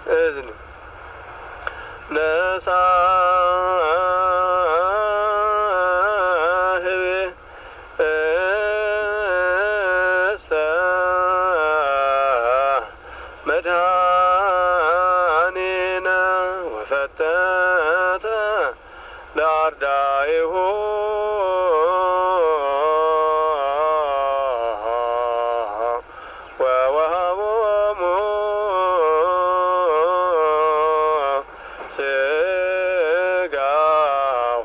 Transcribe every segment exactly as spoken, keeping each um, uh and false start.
እዝን ነሳ መድኃኒነ ወፈተተ ለአርዳኢሁ ወወሀቦሙ ሥጋሁ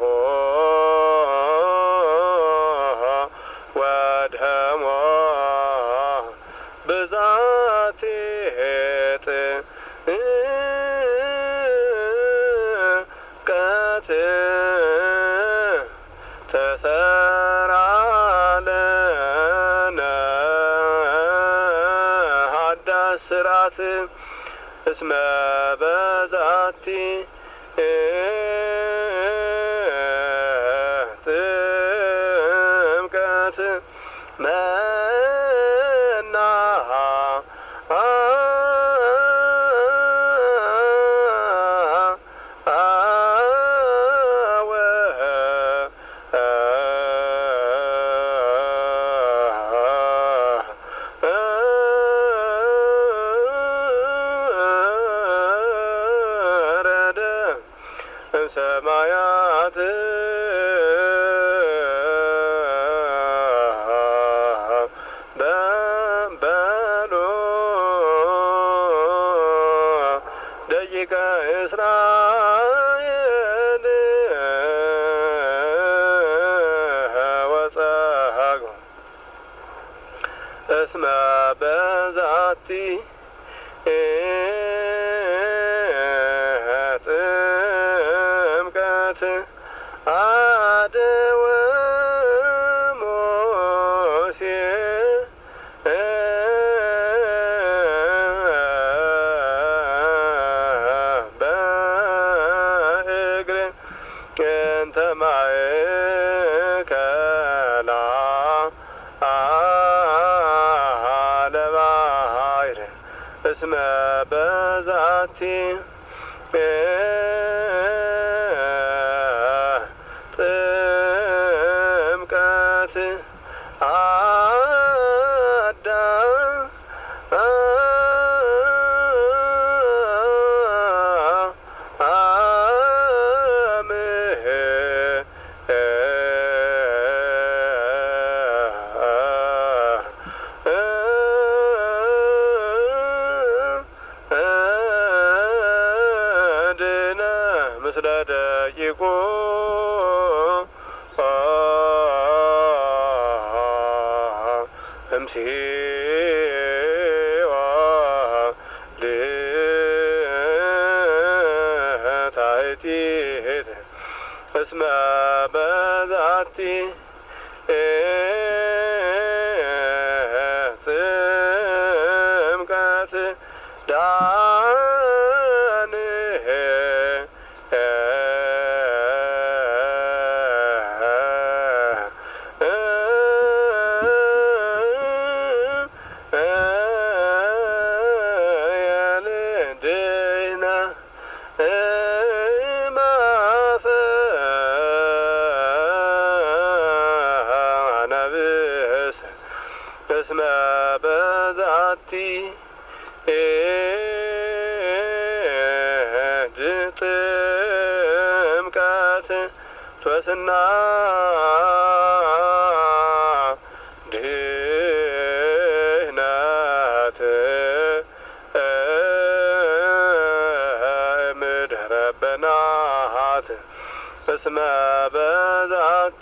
ወደሞ ብዛት ጥምቀት ተሰራ ለነ ሀዳስ ስርዓት እስመ በዛቲ ጥምቀት መናሃ ሰማያት በበሎ ደቂቀ እስራኤል ወጸሐግ እስመ በዛቲ አደወ ሞሴ በእግር እንተ ማእከላ ለባሕር እስመ በዛቲ ጥምቀት አዳም ምስለ ደቂቁ እምሲዋ ለታሕቲት እስመ በዛቲ ጥምቀት ዳንህ እስመ በዛቲ ጥምቀት ሶስና ድህነት እምድኅረ በናት እስመ በዛቲ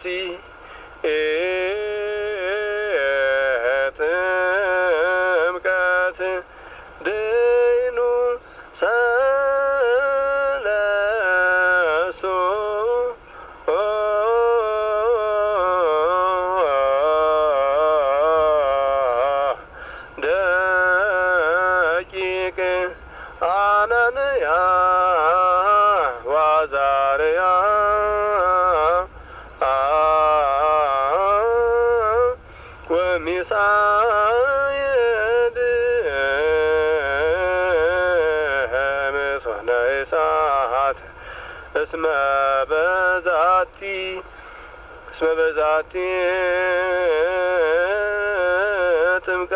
ጥምቀት ደይኑ ሰለስቱ ደቂቅ አናንያ ወአዛርያ ወሚሳኤል እሳት እስመ በዛቲ እስመ በዛቲ ጥምቀ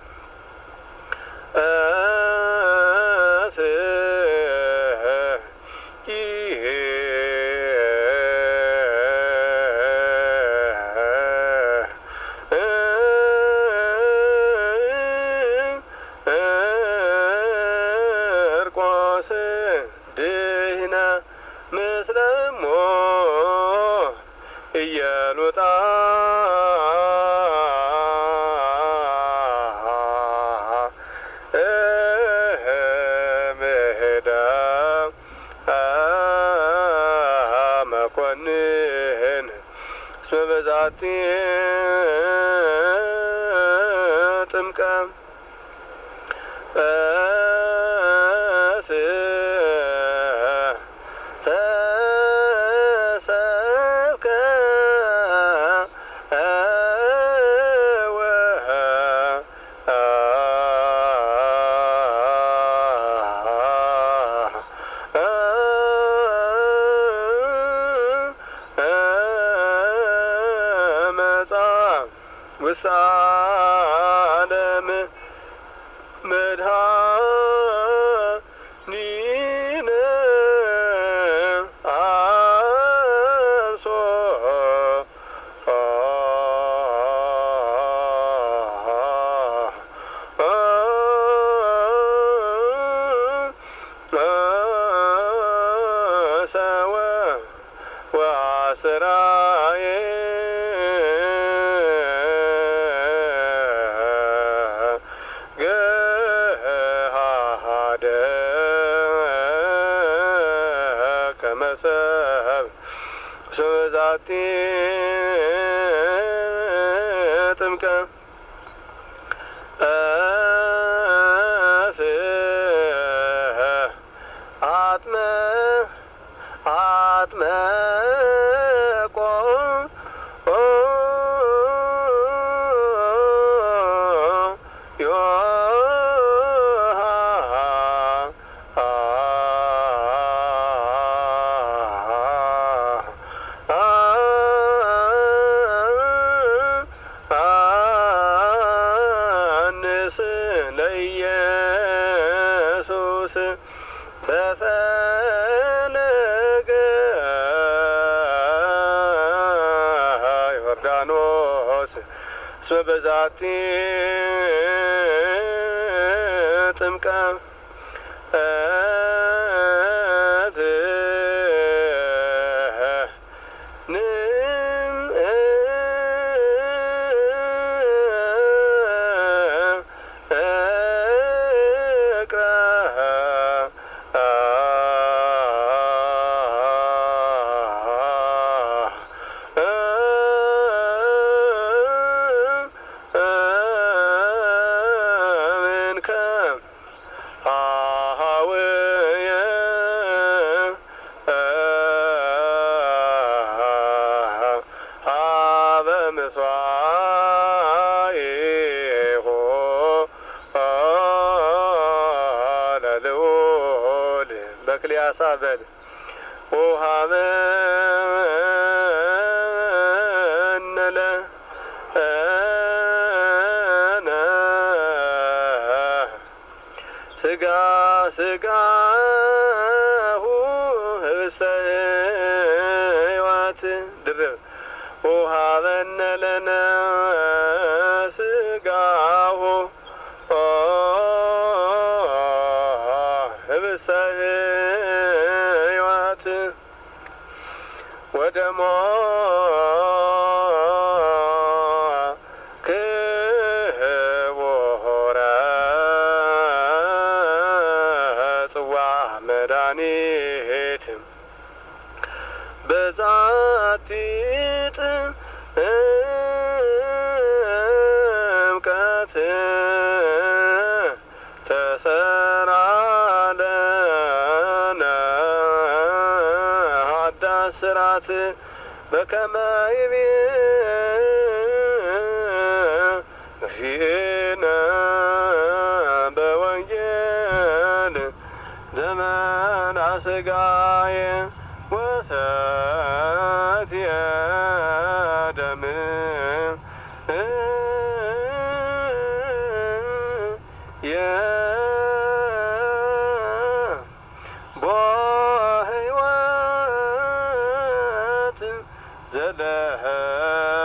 ምስለሞ እየሉጣ ምህዳ መኮንን እስመ በዛቲ ጥምቀ ውሳለም መድኃኒነ አንሶ ሰወ ወአስራዬ ከመሰብ እስመ በዛቲ ጥምቀ አጥመ አጥመቆ ለኢየሱስ በፈለገ ዮርዳኖስ እስመ በዛቲ ጥምቀ በክልያሳበል ውሃበነለ ስጋ ስጋሁ ህብስተ ሕይወት ድርብ ውሃበነለነ ስጋሁ ህብስተ ሕይወት ወደሞ ክቡረ ጽዋ መድኃኒት በዛቲ ጥምቀት ተሰራ ስራት በከመ ይቤ እግዚእነ በወንጌል ዘመን አስጋዬ ወሰትየ ደም የቦ ሕይወት ዘለህ